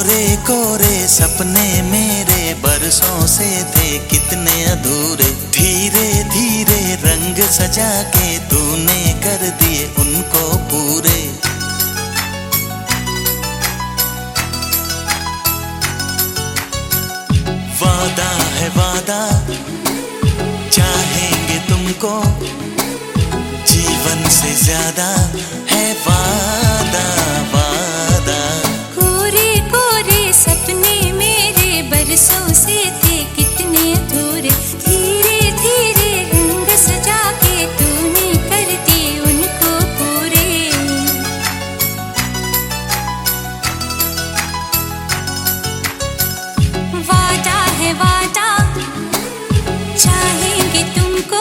कोरे कोरे सपने मेरे बरसों से थे कितने अधूरे, धीरे धीरे रंग सजा के तूने कर दिए उनको पूरे। वादा है वादा, चाहेंगे तुमको, जीवन से ज्यादा है वादा वादा। कोरे कोरे सपने मेरे बरसों से थे कितने अधूरे, धीरे धीरे रंग सजा के तूने कर दिए उनको पूरे। वादा है वादा, चाहेंगे तुमको,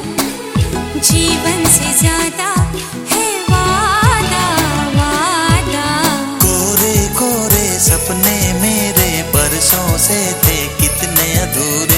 जीवन से ज्यादा है वादा वादा। कोरे कोरे सपने मेरे बरसों से थे कितने अधूरे।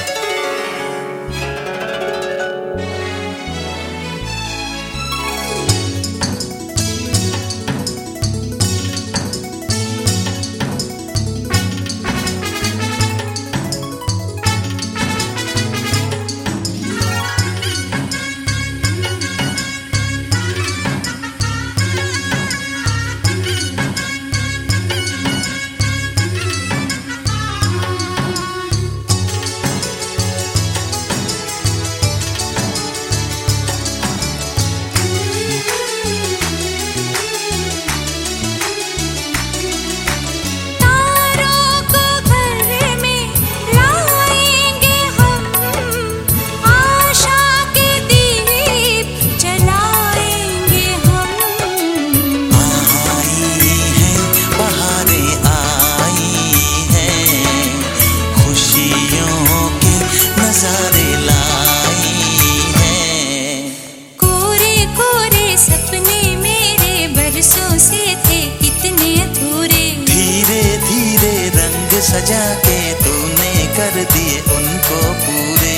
सजा के तूने कर दिए उनको पूरे।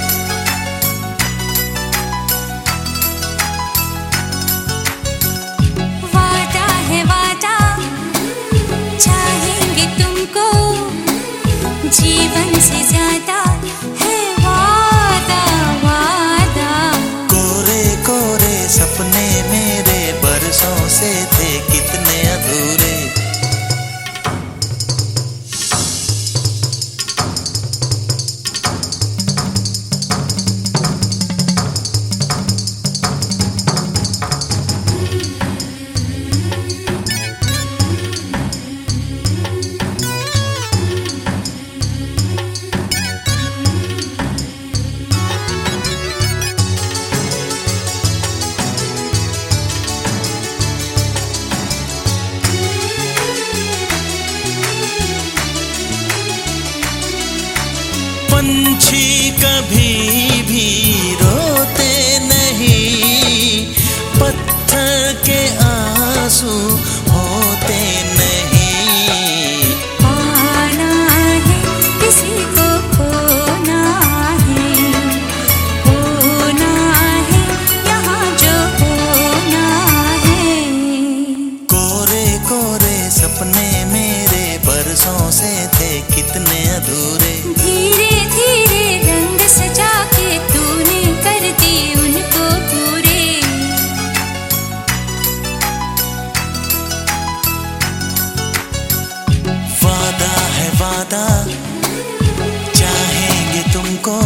वादा है वादा, चाहेंगे तुमको, जीवन से ज्यादा है वादा वादा। कोरे कोरे सपने मेरे बरसों से थे कितने अधूरे। पंछी कभी भी रोते नहीं, पत्थर के आंसू होते नहीं। पाना है किसी को खोना है, होना है यहाँ जो होना है। कोरे कोरे सपने मेरे बरसों से थे कितने अधूरे, धीरे धीरे रंग सजा के तूने कर दिए उनको पूरे। वादा है वादा, चाहेंगे तुमको,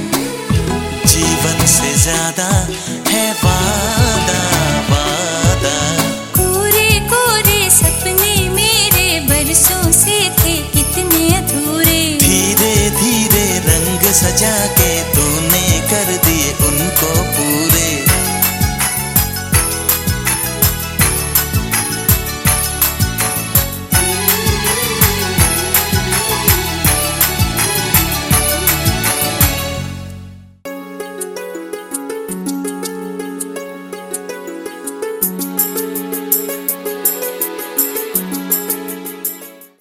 जीवन से ज्यादा है वादा वादा। कोरे कोरे सपने मेरे बरसों से थे कितने अधूरे, धीरे धीरे रंग सजा के तूने कर दिए उनको